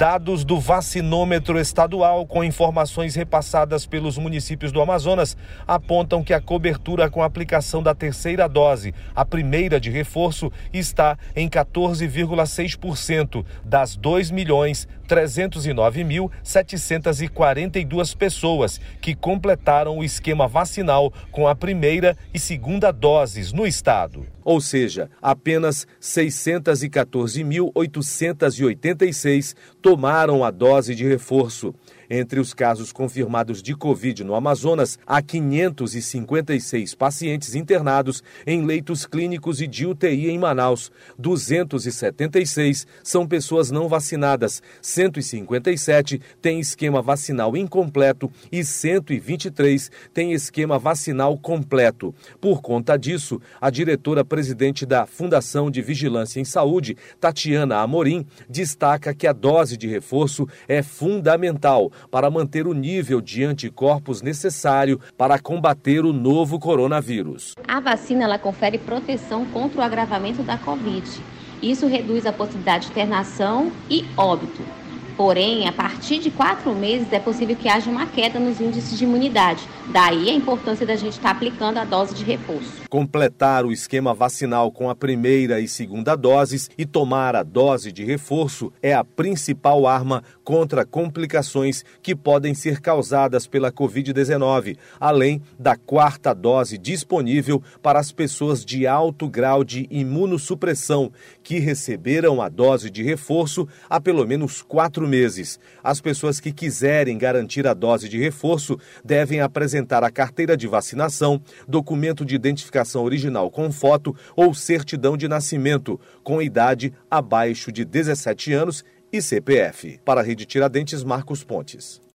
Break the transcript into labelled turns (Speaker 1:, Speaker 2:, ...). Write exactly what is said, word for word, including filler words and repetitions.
Speaker 1: Dados do vacinômetro estadual com informações repassadas pelos municípios do Amazonas apontam que a cobertura com a aplicação da terceira dose, a primeira de reforço, está em quatorze vírgula seis por cento das dois milhões trezentos e nove mil setecentos e quarenta e duas pessoas que completaram o esquema vacinal com a primeira e segunda doses no estado. Ou seja, apenas seiscentos e quatorze mil oitocentos e oitenta e seis tomaram a dose de reforço. Entre os casos confirmados de Covid no Amazonas, há quinhentos e cinquenta e seis pacientes internados em leitos clínicos e de U T I em Manaus. duzentos e setenta e seis são pessoas não vacinadas, cento e cinquenta e sete têm esquema vacinal incompleto e cento e vinte e três têm esquema vacinal completo. Por conta disso, a diretora-presidente da Fundação de Vigilância em Saúde, Tatiana Amorim, destaca que a dose de reforço é fundamental para manter o nível de anticorpos necessário para combater o novo coronavírus.
Speaker 2: A vacina ela confere proteção contra o agravamento da Covid. Isso reduz a possibilidade de internação e óbito. Porém, a partir de quatro meses é possível que haja uma queda nos índices de imunidade. Daí a importância da gente estar aplicando a dose de reforço.
Speaker 1: Completar o esquema vacinal com a primeira e segunda doses e tomar a dose de reforço é a principal arma contra complicações que podem ser causadas pela covid dezenove, além da quarta dose disponível para as pessoas de alto grau de imunossupressão que receberam a dose de reforço há pelo menos quatro meses. As pessoas que quiserem garantir a dose de reforço devem apresentar a carteira de vacinação, documento de identificação original com foto ou certidão de nascimento, com idade abaixo de dezessete anos e C P F. Para a Rede Tiradentes, Marcos Pontes.